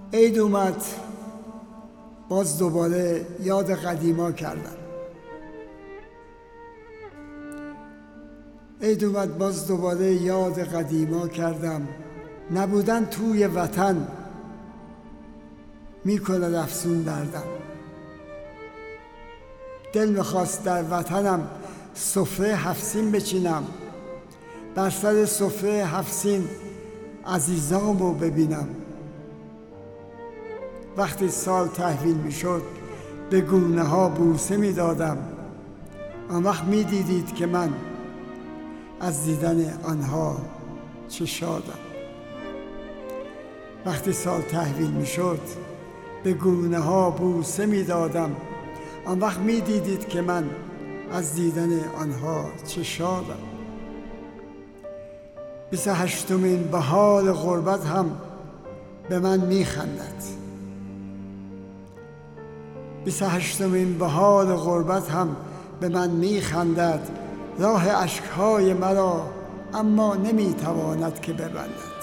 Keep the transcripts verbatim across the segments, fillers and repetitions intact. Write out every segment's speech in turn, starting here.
عید اومد، باز دوباره یاد قدیما کردم. عید اومد باز دوباره یاد قدیما کردم. نبودن توی وطن میکند افسون دردم. دل میخواست در وطنم سفره هفت سین بچینم، بر سر سفره هفت سین عزیزامو ببینم. وقتی سال تحویل میشد به گونه ها بوسه میدادم، آن وقت میدیدید که من از دیدن آنها چه شادم. وقتی سال تحویل میشد به گونه ها بوسه میدادم، آن وقت میدیدید که من از دیدن آنها چه شادم. بیست و هشتمین بهار غربت هم به من میخندد. بیست و هشتمین بهار غربت هم به من میخندد. راه اشکهای مرا اما نمیتواند که ببندد.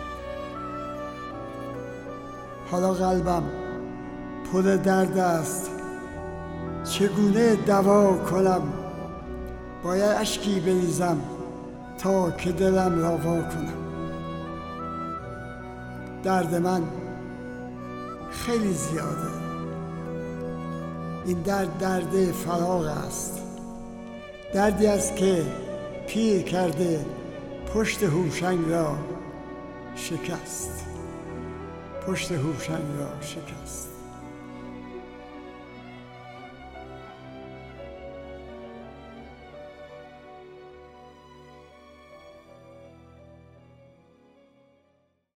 حالا قلبم پر درد است، چگونه دوا کنم؟ باید اشکی بریزم تا که دلم را وا کنم. درد من خیلی زیاده، این درد درد فراق است. دردی است که پیر کرده پشت هوشنگ را شکست، پشت هوشنگ را شکست.